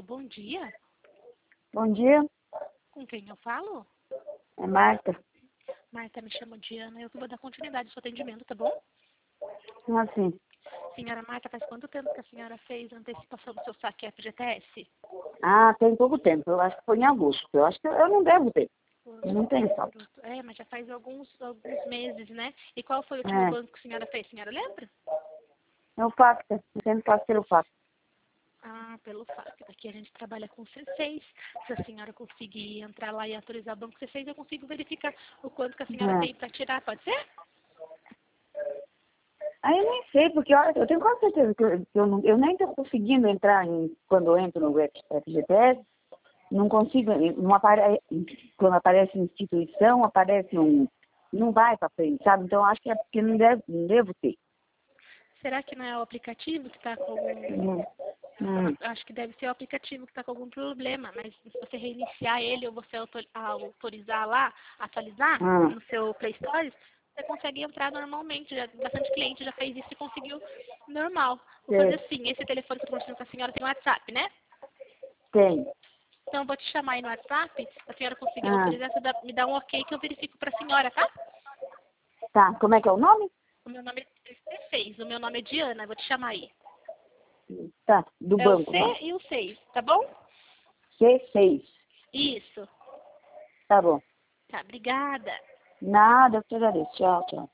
Alô, bom dia. Bom dia, Com quem eu falo? é Marta. Marta, me chamo Diana. Eu que vou dar continuidade ao seu atendimento, tá bom? Assim, Senhora Marta, faz quanto tempo que a senhora fez a antecipação do seu saque FGTS? tem pouco tempo, eu acho que foi em agosto. Eu acho que eu não devo ter, não tem saldo. É, mas já faz alguns meses, né? E qual foi o último É, banco que a senhora fez? A senhora lembra? é o Pacta, eu sempre passo pelo Pacta. Ah, pelo fato. Aqui a gente trabalha com C6. Se a senhora conseguir entrar lá e autorizar o banco C6, eu consigo verificar o quanto que a senhora É. tem para tirar, pode ser? Aí eu nem sei, porque olha, eu tenho quase certeza que eu nem estou conseguindo entrar quando eu entro no FGTS, não consigo, não quando aparece instituição, aparece não vai para frente, sabe? Então eu acho que é porque não devo ter. Será que não é o aplicativo que está com algum... Hum, hum, Acho que deve ser o aplicativo que está com algum problema, mas se você reiniciar ele ou você autorizar lá, atualizar hum, no seu Play Store, você consegue entrar normalmente. Bastante cliente já fez isso e conseguiu normal. Vou fazer sei, assim, esse telefone que eu estou mostrando com a senhora tem WhatsApp, né? tem. Então eu vou te chamar aí no WhatsApp, se a senhora conseguir Ah, autorizar, me dá um ok que eu verifico para a senhora, tá? tá, como é que é o nome? O meu nome é C6, o meu nome é Diana, eu vou te chamar aí. Tá, do É o banco, C vai. e o 6, tá bom? C6. Isso. Tá bom. Tá, obrigada. Nada, eu te agradeço. Tchau, tchau.